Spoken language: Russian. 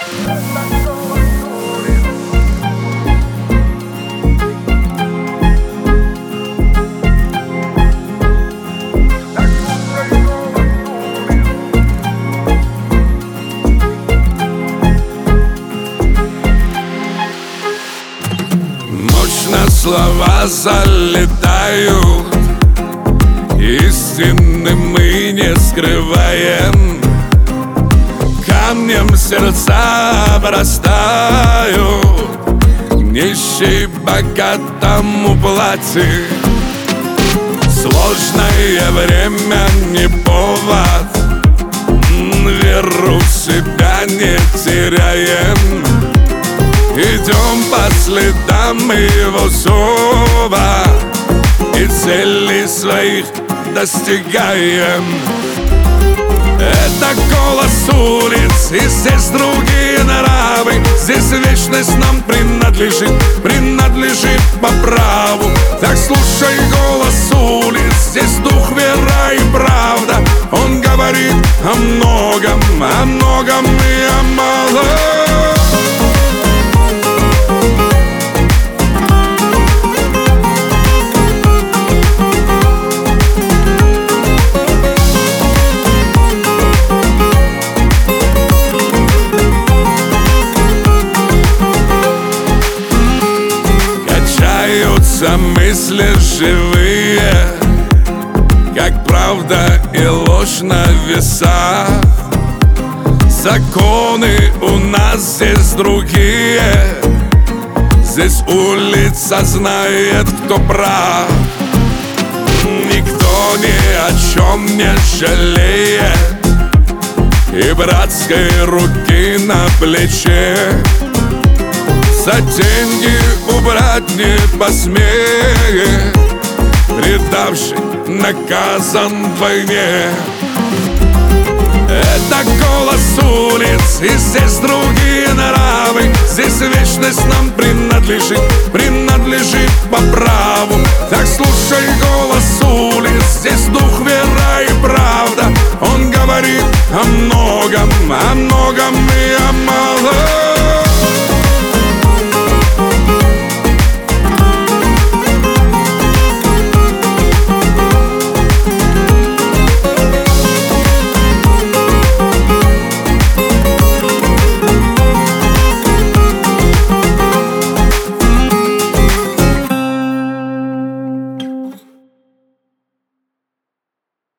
Мощно слова залетают, истины мы не скрываем. Камнем сердца обрастают, нищий богатому платит. Сложное время не повод, веру в себя не теряем. Идем по следам его зова и целей своих достигаем. Это голос улиц, и здесь другие нравы. Здесь вечность нам принадлежит по праву. Так слушай голос улиц, здесь дух, вера и правда. Он говорит о многом и о малом. Мысли живые, как правда и ложь на весах. Законы у нас здесь другие, здесь улица знает, кто прав. Никто ни о чем не жалеет, и братской руки на плече. За деньги убрать не посмеет, предавший наказан вдвойне. Это голос улиц, и здесь другие нравы. Здесь вечность нам принадлежит по праву. Так слушай голос улиц, здесь дух, вера и правда.